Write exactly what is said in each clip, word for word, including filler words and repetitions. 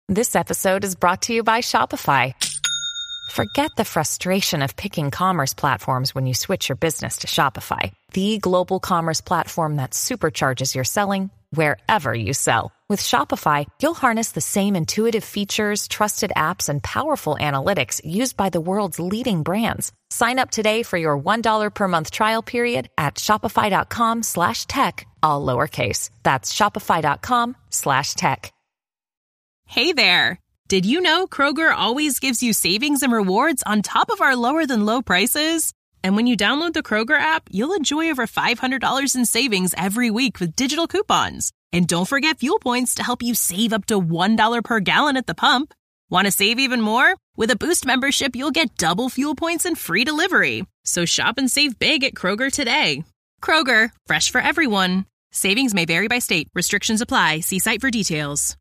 This episode is brought to you by Shopify. Forget the frustration of picking commerce platforms when you switch your business to Shopify, the global commerce platform that supercharges your selling wherever you sell. With Shopify, you'll harness the same intuitive features, trusted apps, and powerful analytics used by the world's leading brands. Sign up today for your one dollar per month trial period at shopify.com slash tech, all lowercase. That's shopify.com slash tech. Hey there. Did you know Kroger always gives you savings and rewards on top of our lower than low prices? And when you download the Kroger app, you'll enjoy over five hundred dollars in savings every week with digital coupons. And don't forget fuel points to help you save up to one dollar per gallon at the pump. Want to save even more? With a Boost membership, you'll get double fuel points and free delivery. So shop and save big at Kroger today. Kroger, fresh for everyone. Savings may vary by state. Restrictions apply. See site for details.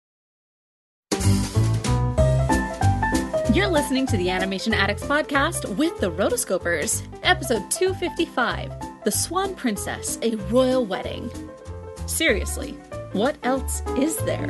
You're listening to the Animation Addicts podcast with the Rotoscopers, episode two fifty-five, The Swan Princess, A Royal Wedding. Seriously, what else is there?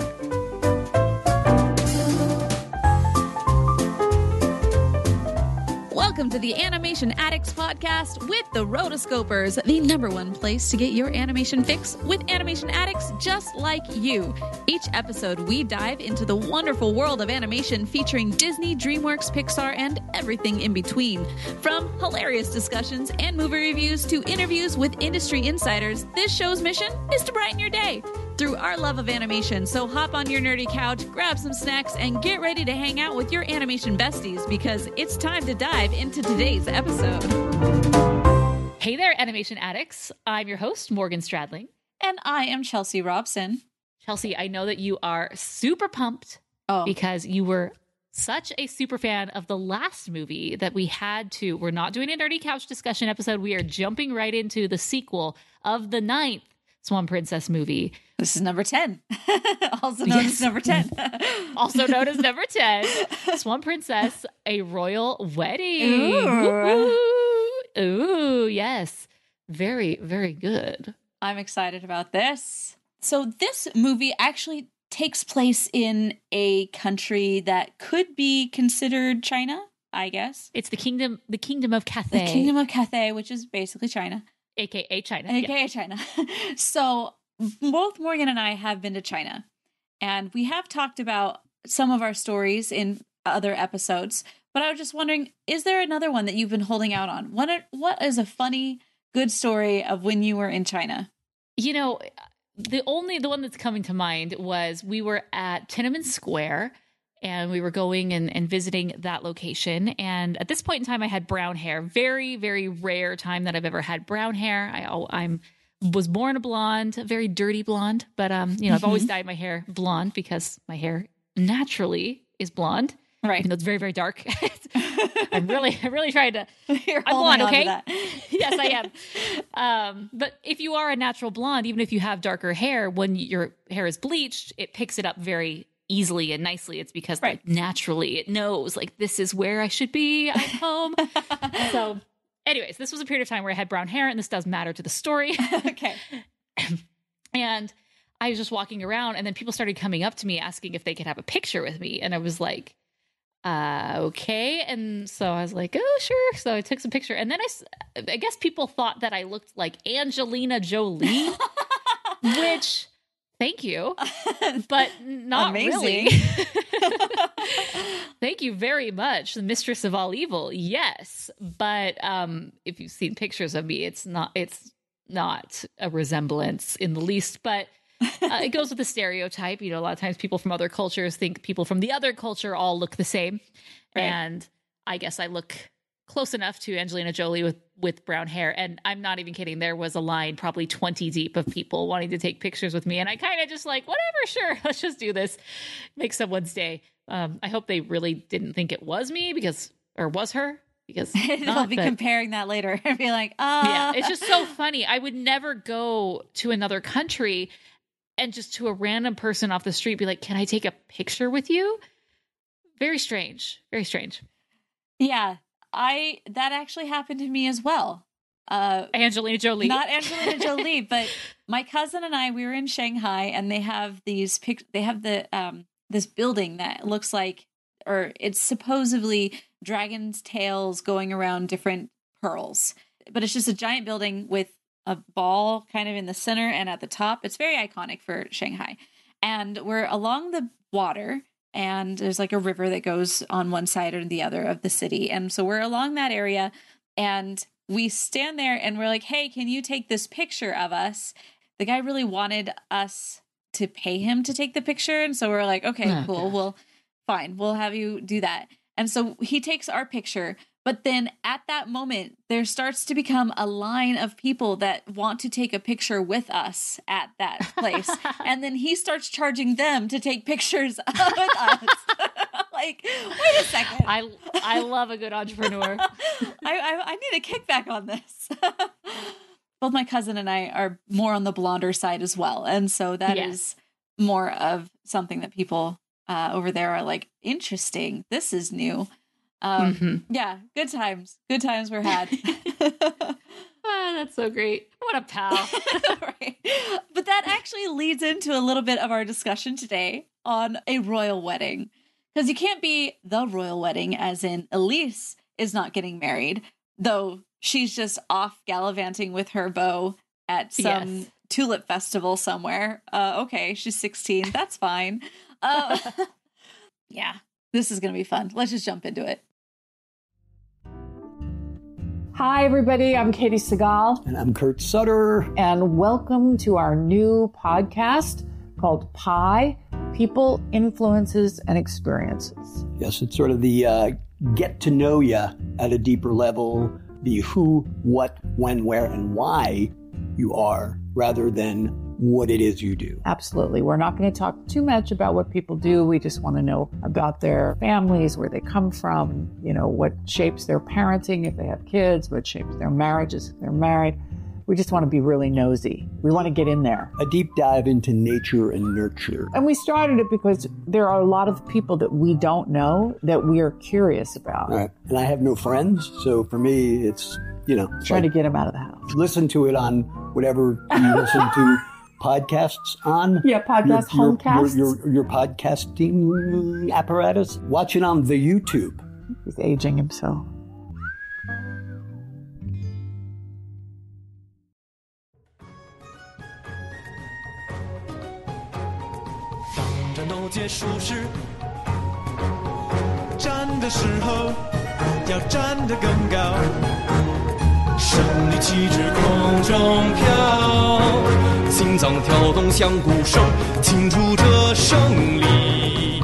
Welcome to the Animation Addicts podcast with the Rotoscopers, the number one place to get your animation fix with animation addicts just like you. Each episode, we dive into the wonderful world of animation featuring Disney, DreamWorks, Pixar, and everything in between. From hilarious discussions and movie reviews to interviews with industry insiders, this show's mission is to brighten your day through our love of animation. So hop on your nerdy couch, grab some snacks, and get ready to hang out with your animation besties because it's time to dive into today's episode. Hey there, animation addicts. I'm your host, Morgan Stradling. And I am Chelsea Robson. Chelsea, I know that you are super pumped oh. because you were such a super fan of the last movie that we had to, we're not doing a nerdy couch discussion episode. We are jumping right into the sequel of the ninth Swan Princess movie. This is number ten. Also known yes. as number ten. Also known as number ten. Swan Princess, A Royal Wedding. Ooh. Ooh, Ooh, yes. Very, very good. I'm excited about this. So this movie actually takes place in a country that could be considered China, I guess. It's the kingdom, the kingdom of Cathay. The kingdom of Cathay, which is basically China. A K A China. A K A yeah. China. So both Morgan and I have been to China, and we have talked about some of our stories in other episodes, but I was just wondering, is there another one that you've been holding out on? What are, what is a funny, good story of when you were in China? You know, the only, the one that's coming to mind was we were at Tiananmen Square, and we were going and, and visiting that location. And at this point in time, I had brown hair. Very, very rare time that I've ever had brown hair. I, I'm was born a blonde, a very dirty blonde. But, um, you know, I've always dyed my hair blonde because my hair naturally is blonde. Right. Even though it's very, very dark. I'm really, I'm really trying to, You're I'm blonde, okay? Yes, I am. Um, but if you are a natural blonde, even if you have darker hair, when your hair is bleached, it picks it up very easily and nicely. It's because right. like, naturally it knows like this is where I should be. I'm home. So anyways, this was a period of time where I had brown hair, and this does matter to the story. Okay. And I was just walking around, and then people started coming up to me asking if they could have a picture with me. And I was like, uh, okay. And so I was like, oh, sure. So I took some picture, and then I, I guess people thought that I looked like Angelina Jolie, which thank you, but not Amazing. really. Thank you very much. The mistress of all evil. Yes. But um, if you've seen pictures of me, it's not, it's not a resemblance in the least, but uh, it goes with the stereotype. You know, a lot of times people from other cultures think people from the other culture all look the same. Right. And I guess I look close enough to Angelina Jolie with, with brown hair. And I'm not even kidding. There was a line probably twenty deep of people wanting to take pictures with me. And I kind of just like, whatever, sure, let's just do this. Make someone's day. Um, I hope they really didn't think it was me because, or was her. Because I'll be but, comparing that later and be like, ah. Uh. Yeah, it's just so funny. I would never go to another country and just to a random person off the street be like, can I take a picture with you? Very strange. Very strange. Yeah, I that actually happened to me as well. Uh, Angelina Jolie. Not Angelina Jolie, but my cousin and I, we were in Shanghai, and they have these pic- they have the um, this building that looks like, or it's supposedly dragon's tails going around different pearls. But it's just a giant building with a ball kind of in the center and at the top. It's very iconic for Shanghai. And we're along the water, and there's like a river that goes on one side or the other of the city. And so we're along that area, and we stand there and we're like, hey, can you take this picture of us? The guy really wanted us to pay him to take the picture. And so we're like, okay, Oh, cool. gosh. Well, fine. We'll have you do that. And so he takes our picture. But then at that moment, there starts to become a line of people that want to take a picture with us at that place. And then he starts charging them to take pictures with us. Like, wait a second. I I love a good entrepreneur. I, I, I need a kickback on this. Both my cousin and I are more on the blonder side as well. And so that Yes. is more of something that people uh, over there are like, interesting. This is new. Um, Mhm. Yeah, good times. Good times were had. Ah, that's so great. What a pal. Right. But that actually leads into a little bit of our discussion today on a royal wedding. Because you can't be the royal wedding, as in Elise is not getting married, though she's just off gallivanting with her beau at some Yes. tulip festival somewhere. Uh, okay, she's sixteen. That's fine. Uh, yeah, this is going to be fun. Let's just jump into it. Hi, everybody. I'm Katie Segal, And I'm Kurt Sutter. and welcome to our new podcast called Pi People, Influences, and Experiences. Yes, it's sort of the uh, get to know you at a deeper level, the who, what, when, where, and why you are, rather than what it is you do. Absolutely. We're not going to talk too much about what people do. We just want to know about their families, where they come from, you know, what shapes their parenting if they have kids, what shapes their marriages if they're married. We just want to be really nosy. We want to get in there. A deep dive into nature and nurture. And we started it because there are a lot of people that we don't know that we are curious about. All right. And I have no friends, so for me, it's, you know, Try like, to get them out of the house. listen to it on whatever you listen to podcasts on. Yeah, podcast, your, homecasts. Your, your, your podcasting apparatus. Watch it on the YouTube. He's aging himself. 当战斗结束时，站的时候要站得更高，胜利旗帜空中飘，心脏跳动像鼓手，庆祝着胜利，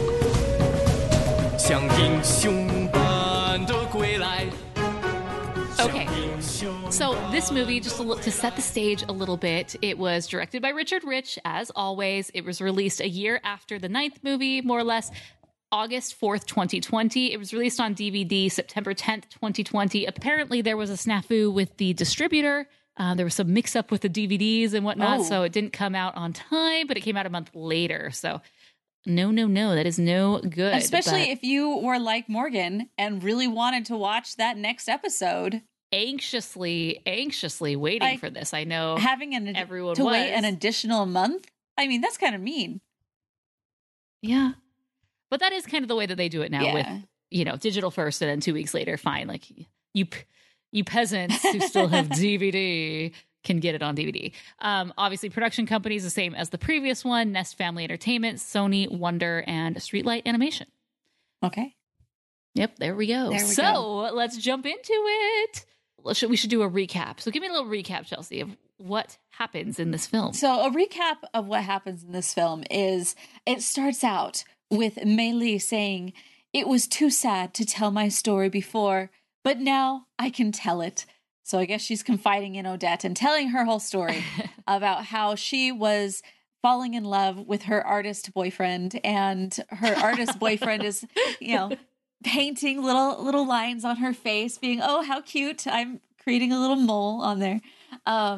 像英雄般的归来。 Okay. So this movie, just to, to set the stage a little bit, it was directed by Richard Rich, as always. It was released a year after the ninth movie, more or less, August fourth, twenty twenty. It was released on D V D September tenth, twenty twenty. Apparently, there was a snafu with the distributor. Uh, there was some mix-up with the D V Ds and whatnot, Oh. so it didn't come out on time, but it came out a month later. So no, no, no, that is no good. Especially But if you were like Morgan and really wanted to watch that next episode. anxiously, anxiously waiting Like, for this. I know Having an everyone to wait was. an additional month. I mean, that's kind of mean. Yeah. But that is kind of the way that they do it now Yeah. with, you know, digital first and then two weeks later, fine. Like you you peasants who still have D V D can get it on D V D. Um, obviously, production companies the same as the previous one, Nest Family Entertainment, Sony, Wonder, and Streetlight Animation. Okay. Yep, there we go. There we so go. let's jump into it. Let's, we should do a recap. So give me a little recap, Chelsea, of what happens in this film. So a recap of what happens in this film is it starts out with Mei Li saying, "It was too sad to tell my story before, but now I can tell it." So I guess she's confiding in Odette and telling her whole story about how she was falling in love with her artist boyfriend, and her artist boyfriend is, you know, painting little little lines on her face, being, "Oh, how cute. I'm creating a little mole on there." Um,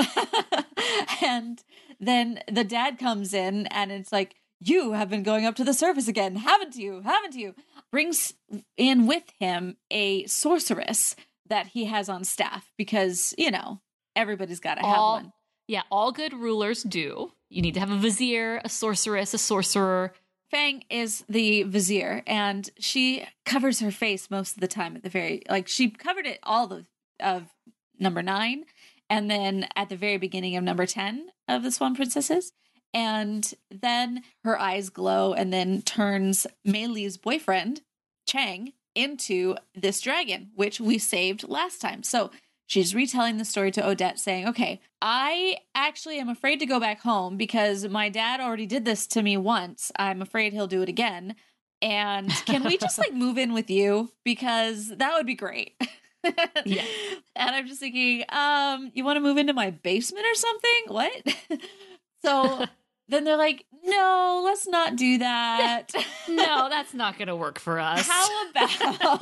and then the dad comes in and it's like, "You have been going up to the surface again, haven't you? Haven't you?" Brings in with him a sorceress that he has on staff because, you know, everybody's got to have all, one. Yeah, all good rulers do. You need to have a vizier, a sorceress, a sorcerer, Fang is the vizier, and she covers her face most of the time at the very, like, she covered it all of, of number nine, and then at the very beginning of number ten of the Swan Princesses. And then her eyes glow and then turns Mei Li's boyfriend, Chang, into this dragon, which we saved last time. So she's retelling the story to Odette, saying, okay, I actually am afraid to go back home because my dad already did this to me once. I'm afraid he'll do it again. And can we just like move in with you? Because that would be great. Yeah. And I'm just thinking, um, you want to move into my basement or something? What? So then they're like, no, let's not do that. No, that's not going to work for us. How about,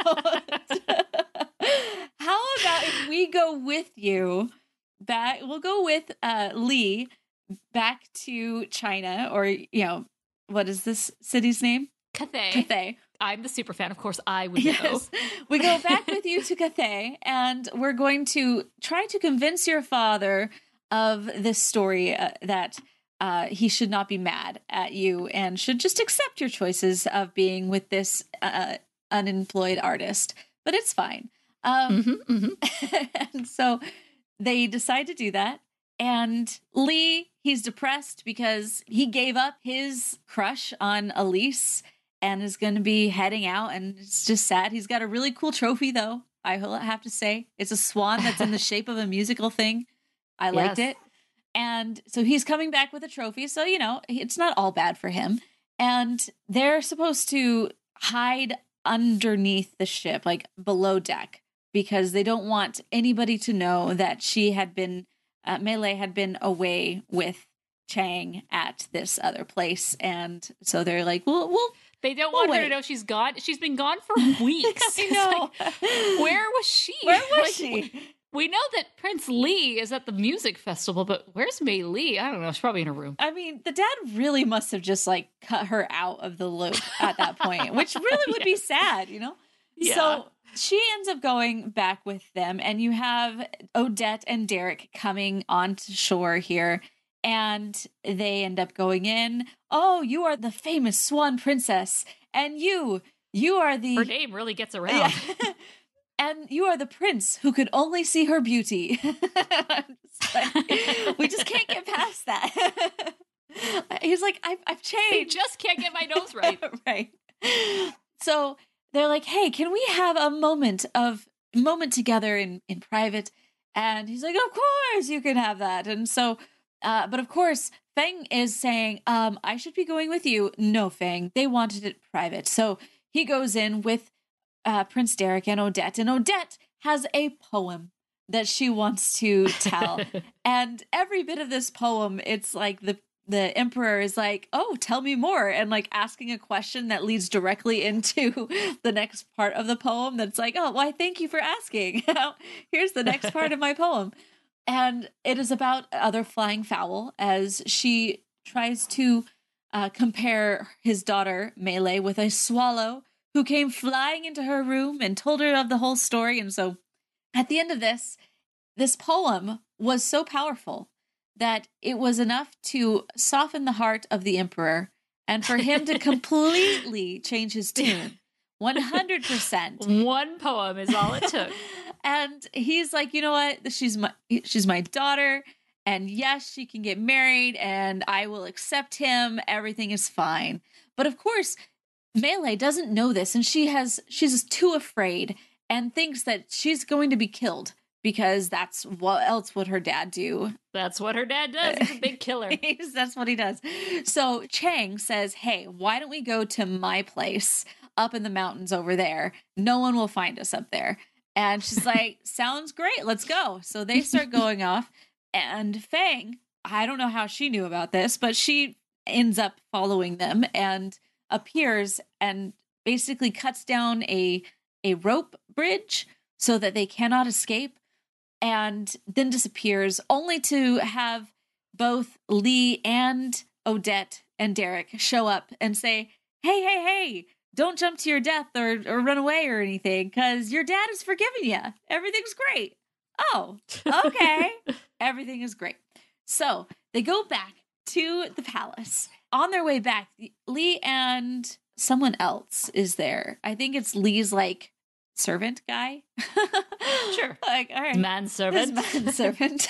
how about if we go with you back, we'll go with uh, Li back to China, or, you know, what is this city's name? Cathay. Cathay. I'm the super fan. Of course, I would know. Yes. We go back with you to Cathay, and we're going to try to convince your father of this story uh, that uh, he should not be mad at you and should just accept your choices of being with this uh, unemployed artist. But it's fine. Um, mm-hmm, mm-hmm. And so they decide to do that. And Li, he's depressed because he gave up his crush on Elise and is going to be heading out, and it's just sad. He's got a really cool trophy, though, I have to say. It's a swan that's in the shape of a musical thing. I liked yes. it. And so he's coming back with a trophy, so, you know, it's not all bad for him. And they're supposed to hide underneath the ship, like below deck, because they don't want anybody to know that she had been, uh, Mei Li had been away with Chang at this other place. And so they're like, well, we'll They don't we'll want wait. her to know she's gone. She's been gone for weeks. I know. Like, where was she? Where was Like, she? We know that Prince Li is at the music festival, but where's Mei Li? I don't know. She's probably in her room. I mean, the dad really must have just like cut her out of the loop at that point, which really would be sad, you know? Yeah. So she ends up going back with them, and you have Odette and Derek coming onto shore here, and they end up going in. Oh, you are the famous Swan Princess, and you, you are the... Her name really gets around. Yeah. And you are the prince who could only see her beauty. Just like, we just can't get past that. He's like, I've, I've I changed. just can't get my nose right. Right. So they're like, hey, can we have a moment of moment together in, in private? And he's like, of course you can have that. And so, uh, but of course, Fang is saying, um, I should be going with you. No, Fang, they wanted it private. So he goes in with Uh, Prince Derek and Odette, and Odette has a poem that she wants to tell. And every bit of this poem, it's like the the emperor is like, oh, tell me more, and like asking a question that leads directly into the next part of the poem. That's like, oh, why, thank you for asking. Here's the next part of my poem. And it is about other flying fowl as she tries to uh, compare his daughter Mei Li with a swallow who came flying into her room and told her of the whole story. And so at the end of this, this poem was so powerful that it was enough to soften the heart of the emperor and for him to completely change his tune. one hundred percent. One poem is all it took. And he's like, you know what? She's my, she's my daughter. And yes, she can get married and I will accept him. Everything is fine. But of course, Mei Li doesn't know this, and she has she's too afraid and thinks that she's going to be killed because that's what else would her dad do. That's what her dad does. He's a big killer. That's what he does. So Chang says, hey, why don't we go to my place up in the mountains over there? No one will find us up there. And she's like, sounds great. Let's go. So they start going off, and Fang, I don't know how she knew about this, but she ends up following them and appears and basically cuts down a a rope bridge so that they cannot escape, and then disappears, only to have both Li and Odette and Derek show up and say, hey, hey, hey, don't jump to your death or, or run away or anything, because your dad has forgiven you. Everything's great. Oh, okay. Everything is great. So they go back to the palace, on their way back, Lee and someone else is there. I think it's Lee's like servant guy. Sure. Like, all right. Manservant. This manservant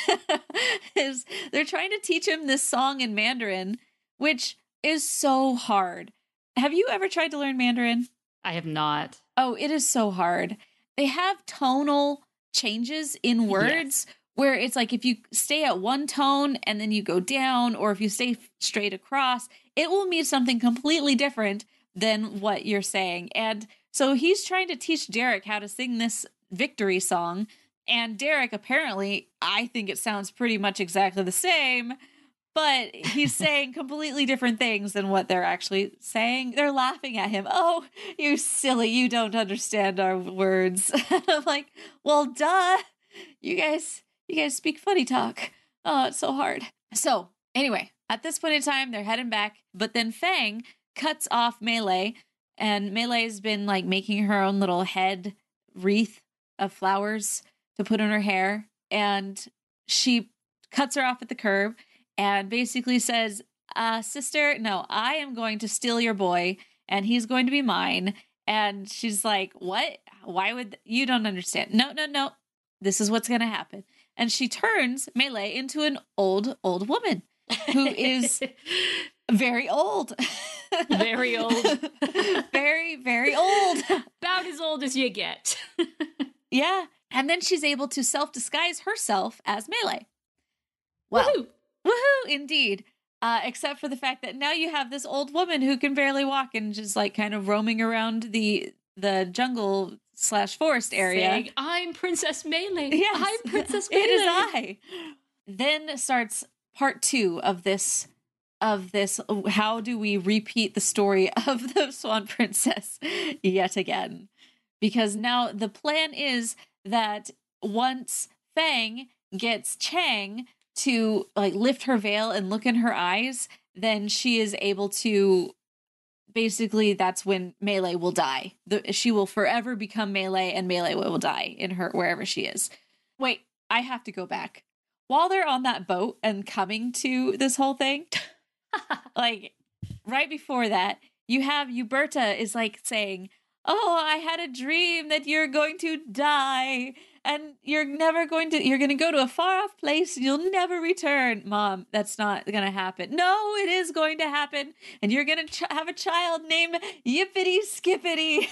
is they're trying to teach him this song in Mandarin, which is so hard. Have you ever tried to learn Mandarin? I have not. Oh, it is so hard. They have tonal changes in words yes. where it's like if you stay at one tone and then you go down, or if you stay straight across, it will mean something completely different than what you're saying. And so he's trying to teach Derek how to sing this victory song. And Derek, apparently, I think it sounds pretty much exactly the same, but he's saying completely different things than what they're actually saying. They're laughing at him. Oh, you silly, you don't understand our words. I'm like, well, duh. You guys, you guys speak funny talk. Oh, it's so hard. So anyway, at this point in time, they're heading back, but then Fang cuts off Melee, and Melee's been like making her own little head wreath of flowers to put in her hair, and she cuts her off at the curb and basically says, uh, sister, no, I am going to steal your boy and he's going to be mine. And she's like, what? Why would you don't understand? No, no, no. This is what's going to happen. And she turns Melee into an old, old woman who is very old. Very old. very, very old. About as old as you get. Yeah. And then she's able to self-disguise herself as Melee. Well, woohoo, woohoo indeed. Uh, except for the fact that now you have this old woman who can barely walk and just like kind of roaming around the the jungle slash forest area. Saying, I'm Princess Melee. Yes, I'm Princess Melee. It is I. Then starts part two of this of this. How do we repeat the story of the Swan Princess yet again? Because now the plan is that once Fang gets Chang to like lift her veil and look in her eyes, then she is able to basically that's when Melee will die. The, she will forever become Melee, and Melee will die in her wherever she is. Wait, I have to go back. While they're on that boat and coming to this whole thing, like right before that, you have Uberta is like saying, oh, I had a dream that you're going to die and you're never going to, you're going to go to a far off place and you'll never return. Mom, that's not going to happen. No, it is going to happen. And you're going to ch- have a child named Yippity Skippity.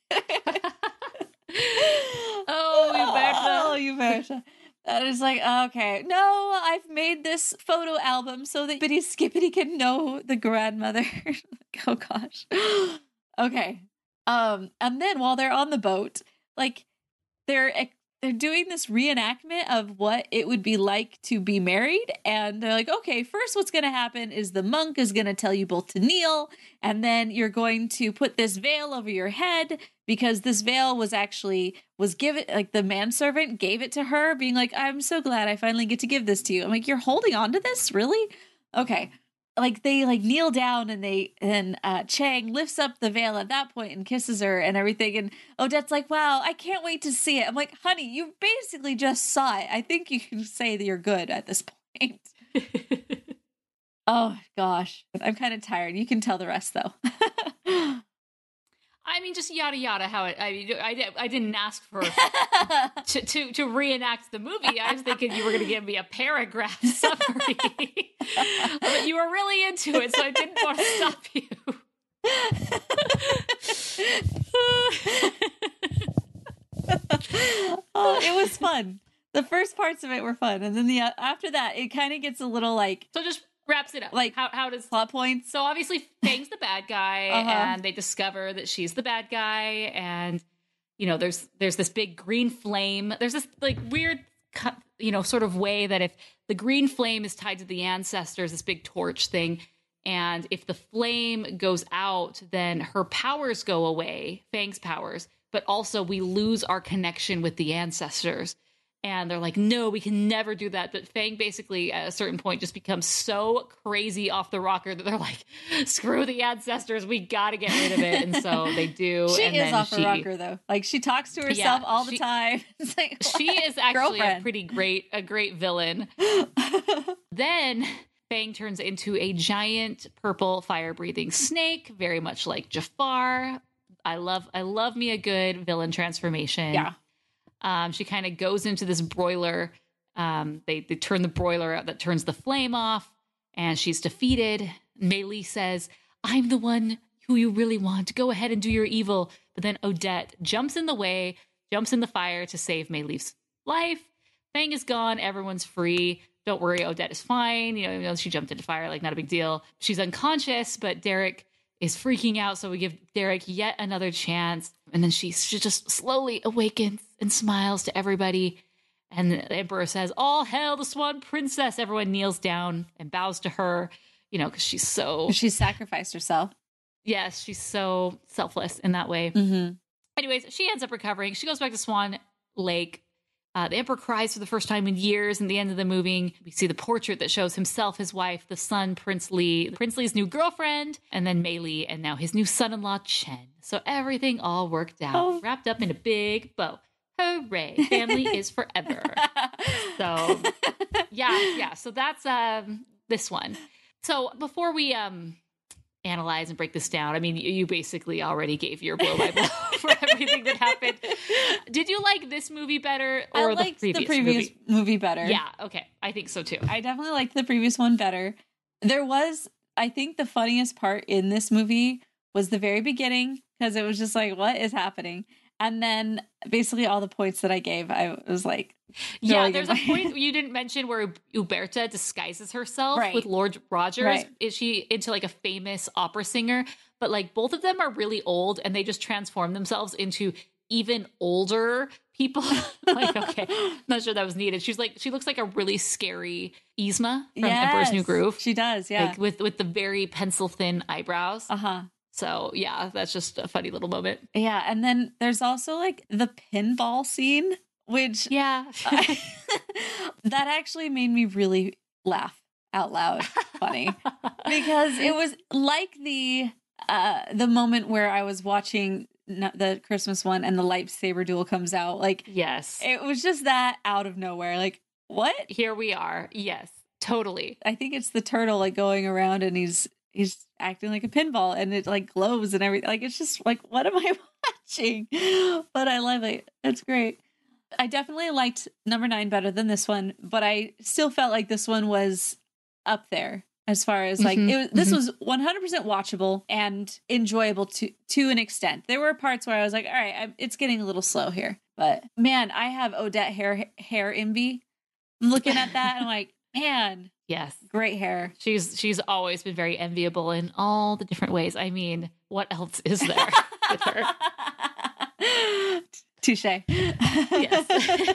Oh, Uberta. Oh, Uberta. That is like, okay, no, I've made this photo album so that Yippity Skippity can know the grandmother. Oh, gosh. Okay. Um, and then while they're on the boat, like they're they're doing this reenactment of what it would be like to be married, and they're like, okay, first what's going to happen is the monk is going to tell you both to kneel, and then you're going to put this veil over your head because this veil was actually was given, like the manservant gave it to her, being like, I'm so glad I finally get to give this to you. I'm like, you're holding on to this, really? Okay. Like they like kneel down and they and uh, Chang lifts up the veil at that point and kisses her and everything. And Odette's like, wow, I can't wait to see it. I'm like, honey, you basically just saw it. I think you can say that you're good at this point. Oh, gosh. I'm kind of tired. You can tell the rest, though. I mean, just yada yada. How it? I mean, I, I didn't ask for to, to to reenact the movie. I was thinking you were going to give me a paragraph summary, but you were really into it, so I didn't want to stop you. Oh, it was fun. The first parts of it were fun, and then the uh, after that, it kind of gets a little like so. Just wraps it up. Like how how does plot points? So obviously Fang's the bad guy, uh-huh. and they discover that she's the bad guy, and you know there's there's this big green flame. There's this like weird, you know, sort of way that if the green flame is tied to the ancestors, this big torch thing, and if the flame goes out, then her powers go away, Fang's powers, but also we lose our connection with the ancestors. And they're like, no, we can never do that. But Fang basically at a certain point just becomes so crazy off the rocker that they're like, screw the ancestors. We got to get rid of it. And so they do. She and is then off she, the rocker, though. Like she talks to herself yeah, all she, the time. It's like, she is actually girlfriend. a pretty great, a great villain. Then Fang turns into a giant purple fire-breathing snake, very much like Jafar. I love, I love me a good villain transformation. Yeah. Um, she kind of goes into this broiler. Um, they, they turn the broiler out that turns the flame off, and she's defeated. Mei Li says, I'm the one who you really want. Go ahead and do your evil. But then Odette jumps in the way, jumps in the fire to save Mei Li's life. Fang is gone. Everyone's free. Don't worry, Odette is fine. You know, even though she jumped into fire, like not a big deal. She's unconscious, but Derek is freaking out. So we give Derek yet another chance. And then she, she just slowly awakens and smiles to everybody. And the Emperor says, all hail the Swan Princess. Everyone kneels down and bows to her, you know, because she's so... She sacrificed herself. Yes, she's so selfless in that way. Mm-hmm. Anyways, she ends up recovering. She goes back to Swan Lake. Uh, the Emperor cries for the first time in years. In the end of the movie, we see the portrait that shows himself, his wife, the son, Prince Li, Prince Li's new girlfriend, and then Mei Li, and now his new son-in-law, Chen. So everything all worked out, oh. wrapped up in a big bow. Hooray. Family is forever. So, yeah, yeah. So that's um, this one. So before we... um. analyze and break this down. I mean, you basically already gave your blow by blow for everything that happened. Did you like this movie better or I the liked previous, the previous movie? movie better? Yeah, okay. I think so too. I definitely liked the previous one better. There was, I think the funniest part in this movie was the very beginning, because it was just like, what is happening? And then basically all the points that I gave, I was like, yeah, there's a point you didn't mention where Uberta disguises herself right. with Lord Rogers. Right. Is she into like a famous opera singer? But like both of them are really old and they just transform themselves into even older people. Like, okay, not sure that was needed. She's like, she looks like a really scary Yzma from yes, Emperor's New Groove. She does, yeah. Like with, with the very pencil thin eyebrows. Uh-huh. So yeah, that's just a funny little moment. Yeah, and then there's also like the pinball scene, which yeah, I, that actually made me really laugh out loud. Funny because it was like the uh, the moment where I was watching the Christmas one and the lightsaber duel comes out. Like, yes, it was just that out of nowhere. Like, what? Here we are. Yes, totally. I think it's the turtle like going around and he's. He's acting like a pinball and it like glows and everything. Like, it's just like, what am I watching? But I love it. It's great. I definitely liked number nine better than this one, but I still felt like this one was up there as far as like, mm-hmm, it was, this mm-hmm. was one hundred percent watchable and enjoyable to, to an extent. There were parts where I was like, all right, I'm, it's getting a little slow here, but man, I have Odette hair, hair envy. I'm looking at that and I'm like, man, yes. Great hair. She's she's always been very enviable in all the different ways. I mean, what else is there with her? Touche. Yes.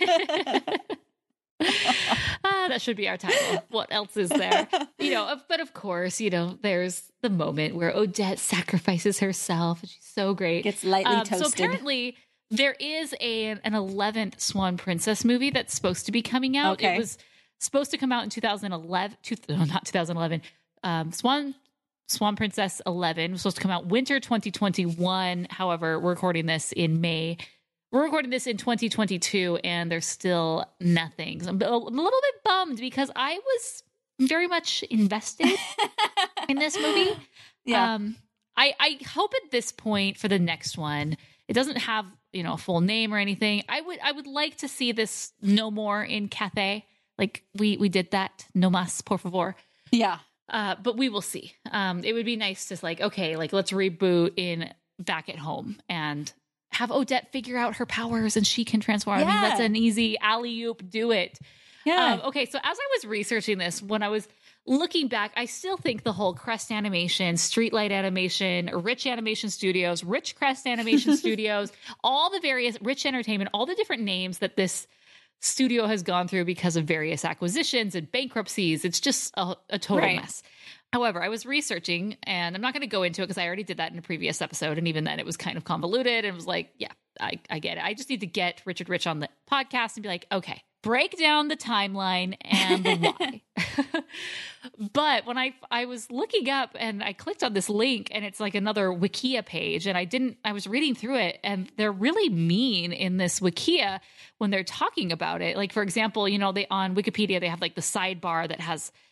ah, that should be our title. What else is there? You know, but of course, you know, there's the moment where Odette sacrifices herself. She's so great. Gets lightly um, toasted. So apparently there is a an eleventh Swan Princess movie that's supposed to be coming out. Okay. It was supposed to come out in two thousand eleven, two, no, not two thousand eleven. Um, Swan Swan Princess eleven was supposed to come out winter twenty twenty-one. However, we're recording this in May. We're recording this in twenty twenty-two, and there's still nothing. So I'm a little bit bummed because I was very much invested in this movie. Yeah. Um, I, I hope at this point for the next one, it doesn't have, you know, a full name or anything. I would I would like to see this no more in Cathay. Like we we did that. No más, por favor. Yeah. Uh, but we will see. Um, it would be nice to like, okay, like let's reboot in Back at Home and have Odette figure out her powers and she can transform. Yeah. I mean, that's an easy alley-oop. Do it. Yeah. Um, okay. So as I was researching this, when I was looking back, I still think the whole Crest Animation, Streetlight Animation, Rich Animation Studios, Rich Crest Animation Studios, all the various Rich Entertainment, all the different names that this studio has gone through because of various acquisitions and bankruptcies. It's just a, a total right. mess. However, I was researching, and I'm not going to go into it because I already did that in a previous episode. And even then it was kind of convoluted and was like, yeah, I, I get it. I just need to get Richard Rich on the podcast and be like, okay, break down the timeline and the why. But when I I was looking up and I clicked on this link and it's like another Wikia page and I didn't, I was reading through it and they're really mean in this Wikia when they're talking about it. Like, for example, you know, they on Wikipedia, they have like the sidebar that has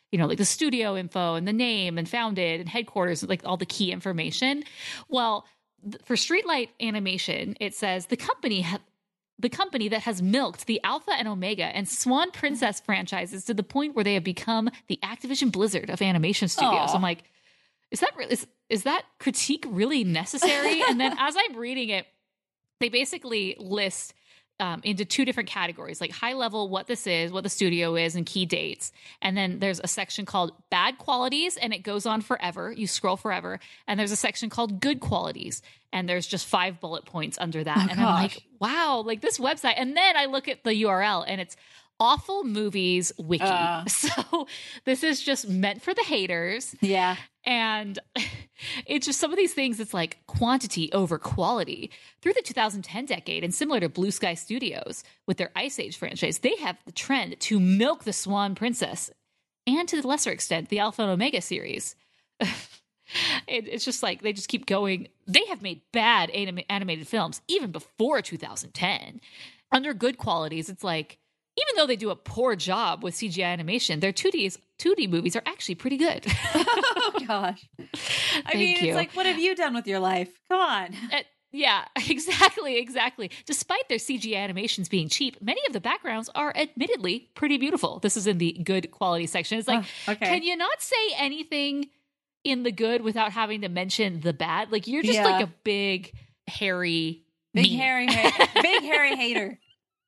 you know, like the studio info and the name and founded and headquarters, like all the key information. Well, th- for Streetlight Animation, it says the company ha- the company that has milked the Alpha and Omega and Swan Princess franchises to the point where they have become the Activision Blizzard of animation studios. Aww. I'm like, is that re- is, is that critique really necessary? And then as I'm reading it, they basically list um, into two different categories, like high level, what this is, what the studio is, and key dates. And then there's a section called bad qualities, and it goes on forever. You scroll forever. And there's a section called good qualities, and there's just five bullet points under that. Oh, and gosh. I'm like, wow, like this website. And then I look at the U R L, and it's Awful Movies Wiki. Uh. So this is just meant for the haters. Yeah. And it's just some of these things, it's like quantity over quality. Through the two thousand ten decade, and similar to Blue Sky Studios with their Ice Age franchise, they have the trend to milk the Swan Princess and, to the lesser extent, the Alpha and Omega series. it, it's just like they just keep going. They have made bad anim- animated films even before two thousand ten. Under good qualities, it's like, even though they do a poor job with C G I animation, their two D two D movies are actually pretty good. Oh, gosh. I mean, you. it's like, what have you done with your life? Come on. Uh, yeah, exactly, exactly. Despite their C G I animations being cheap, many of the backgrounds are admittedly pretty beautiful. This is in the good quality section. It's like, Oh, okay. can you not say anything in the good without having to mention the bad? Like, you're just Yeah. like a big, hairy, Big mean. hairy, ha- big hairy hater.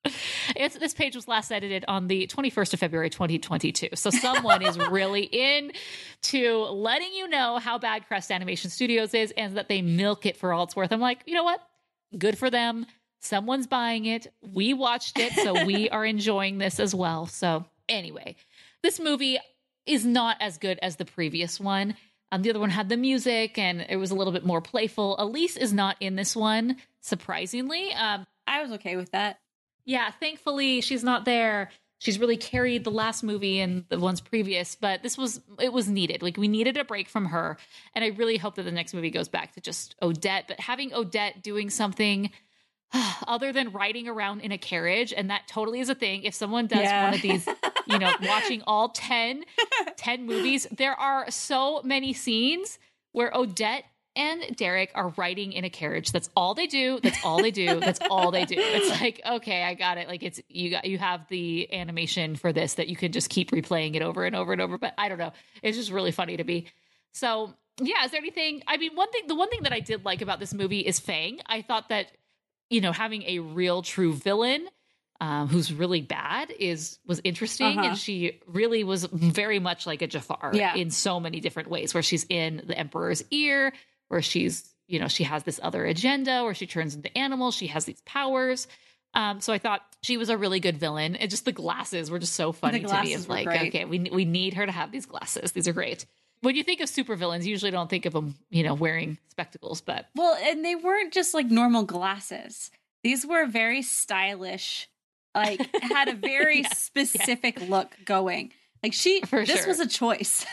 It's, this page was last edited on the twenty-first of February, twenty twenty-two. So someone is really in to letting you know how bad Crest Animation Studios is and that they milk it for all it's worth. I'm like, you know what? Good for them. Someone's buying it. We watched it, so we are enjoying this as well. So anyway, this movie is not as good as the previous one. Um, the other one had the music and it was a little bit more playful. Elise is not in this one, surprisingly. Um, I was okay with that. Yeah, thankfully she's not there. She's really carried the last movie and the ones previous, but this was, it was needed. Like, we needed a break from her. And I really hope that the next movie goes back to just Odette, but having Odette doing something other than riding around in a carriage, and that totally is a thing. If someone does Yeah. one of these, you know, watching all ten, ten movies, there are so many scenes where Odette and Derek are riding in a carriage. That's all they do. That's all they do. That's all they do. It's like, okay, I got it. Like, it's, you got, you have the animation for this that you can just keep replaying it over and over and over. But I don't know. It's just really funny to me. So yeah, is there anything, I mean, one thing, the one thing that I did like about this movie is Fang. I thought that, you know, having a real true villain um, who's really bad is, was interesting. Uh-huh. And she really was very much like a Jafar Yeah. in so many different ways, where she's in the Emperor's ear, where she's, you know, she has this other agenda where she turns into animals. She has these powers. Um, so I thought she was a really good villain. And just the glasses were just so funny to me. glasses It's were like, great. okay, we we need her to have these glasses. These are great. When you think of supervillains, you usually don't think of them, you know, wearing spectacles, but Well, and they weren't just like normal glasses. These were very stylish, like had a very Yeah, specific look going. Like she, For this sure. was a choice.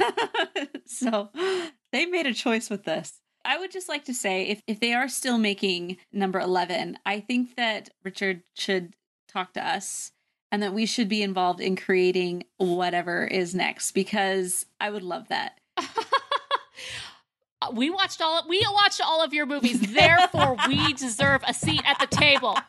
So they made a choice with this. I would just like to say, if, if they are still making number eleven, I think that Richard should talk to us and that we should be involved in creating whatever is next, because I would love that. we watched all we watched all of your movies. Therefore, we deserve a seat at the table.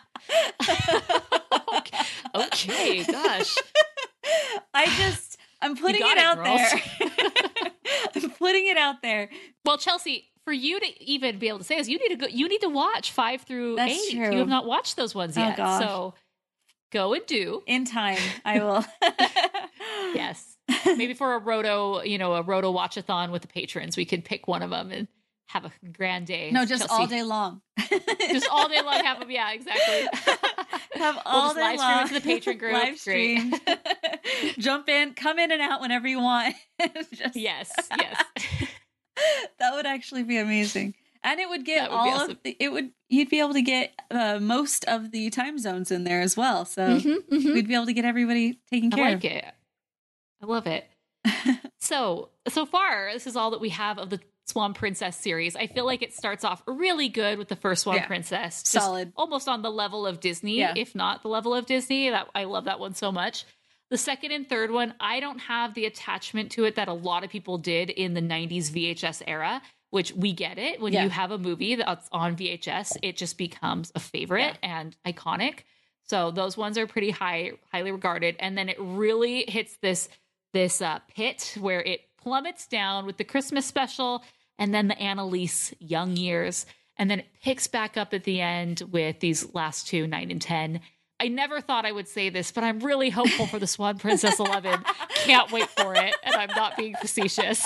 okay. okay, gosh. I just, I'm putting got it it, out girls. there. I'm putting it out there. Well, Chelsea, for you to even be able to say this, you need to go. You need to watch five through That's eight. true. You have not watched those ones Oh, yet, gosh. so go and do. In time, I will. Yes, maybe for a roto, you know, a roto watchathon with the patrons, we could pick one of them and have a grand day. No, just Chelsea. all day long. just all day long. Have them, yeah, exactly. Have We'll all just day live stream long. it to the patron group. Live Great. stream. Jump in, come in and out whenever you want. Just- Yes, yes. That would actually be amazing. And it would get That would be all awesome. of the, it would, you'd be able to get uh, most of the time zones in there as well. So Mhm, mhm. we'd be able to get everybody taken I care like it. I love it. So, so far, this is all that we have of the Swan Princess series. I feel like it starts off really good with the first Swan Yeah. Princess. Just Solid. almost on the level of Disney, Yeah. if not the level of Disney. That I love that one so much. The second and third one, I don't have the attachment to it that a lot of people did in the nineties V H S era, which we get it. When yeah. you have a movie that's on V H S, it just becomes a favorite yeah. and iconic. So those ones are pretty high, highly regarded. And then it really hits this, this uh, pit where it plummets down with the Christmas special and then the Annalise young years. And then it picks back up at the end with these last two, nine and ten. I never thought I would say this, but I'm really hopeful for the Swan Princess eleven. Can't wait for it. And I'm not being facetious.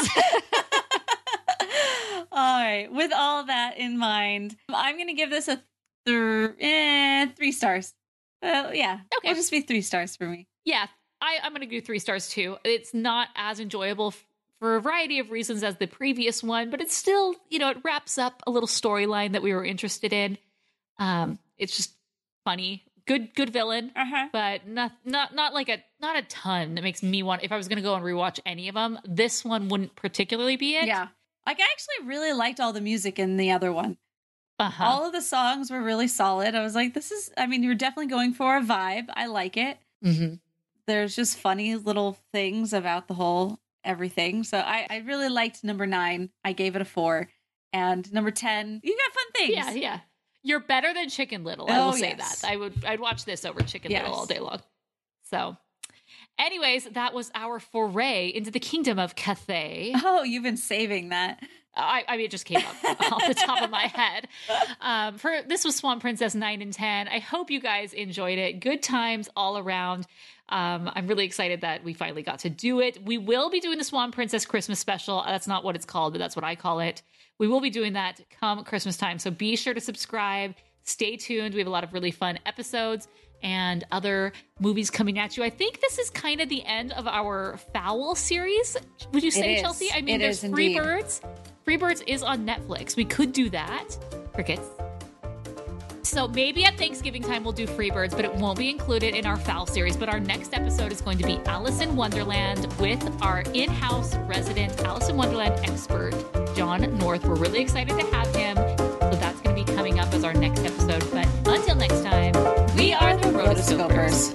All right. With all that in mind, I'm going to give this a th- eh, three stars. Uh, yeah. Okay. It'll just be three stars for me. Yeah. I, I'm going to do three stars too. It's not as enjoyable f- for a variety of reasons as the previous one, but it's still, you know, it wraps up a little storyline that we were interested in. Um, it's just funny. Good, good villain, uh-huh. but not, not, not like a, not a ton that makes me want, if I was going to go and rewatch any of them, this one wouldn't particularly be it. Yeah. Like, I actually really liked all the music in the other one. Uh-huh. All of the songs were really solid. I was like, this is, I mean, you're definitely going for a vibe. I like it. Mm-hmm. There's just funny little things about the whole everything. So I, I really liked number nine. I gave it a four. And number ten, you got fun things. Yeah, yeah. You're better than Chicken Little. I oh, will say yes. that. I would, I'd watch this over Chicken yes. Little all day long. So anyways, that was our foray into the kingdom of Cathay. Oh, you've been saving that. I, I mean, it just came up off the top of my head. Um, for this was Swan Princess nine and ten. I hope you guys enjoyed it. Good times all around. Um, I'm really excited that we finally got to do it. We will be doing the Swan Princess Christmas special. That's not what it's called, but that's what I call it. We will be doing that come Christmas time. So be sure to subscribe. Stay tuned. We have a lot of really fun episodes and other movies coming at you. I think this is kind of the end of our Fowl series. Would you say, Chelsea? I mean, it there's Freebirds. Freebirds is on Netflix. We could do that. Crickets. So maybe at Thanksgiving time we'll do Freebirds, but it won't be included in our Fowl series. But our next episode is going to be Alice in Wonderland with our in-house resident Alice in Wonderland expert, John North. We're really excited to have him. So that's going to be coming up as our next episode. But until next time, we are the Rotoscopers.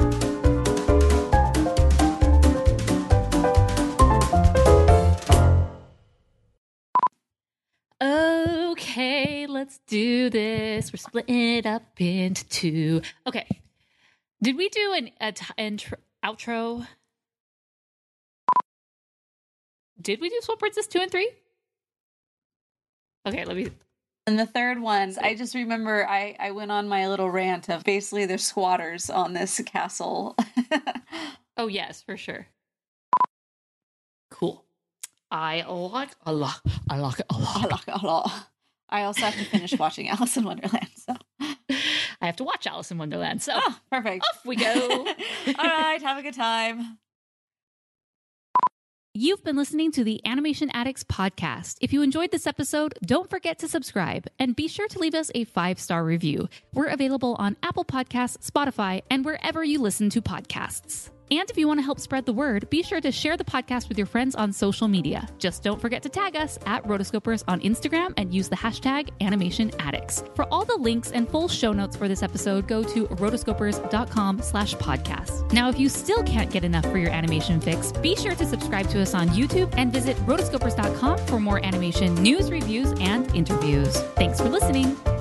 Okay, let's do this. We're splitting it up into two. Okay. Did we do an a t- intro, outro? Did we do Swan Princess two and three? Okay, let me... And the third one, I just remember I, I went on my little rant of basically they're squatters on this castle. Oh, yes, for sure. Cool. I like a lot. I like it a lot. I like it a lot. I also have to finish watching Alice in Wonderland, so I have to watch Alice in Wonderland. So oh, perfect. Off we go. All right, have a good time. You've been listening to the Animation Addicts podcast. If you enjoyed this episode, don't forget to subscribe and be sure to leave us a five-star review. We're available on Apple Podcasts, Spotify, and wherever you listen to podcasts. And if you want to help spread the word, be sure to share the podcast with your friends on social media. Just don't forget to tag us at Rotoscopers on Instagram and use the hashtag Animation Addicts. For all the links and full show notes for this episode, go to rotoscopers.com slash podcast. Now, if you still can't get enough for your animation fix, be sure to subscribe to us on YouTube and visit rotoscopers dot com for more animation news, reviews, and interviews. Thanks for listening.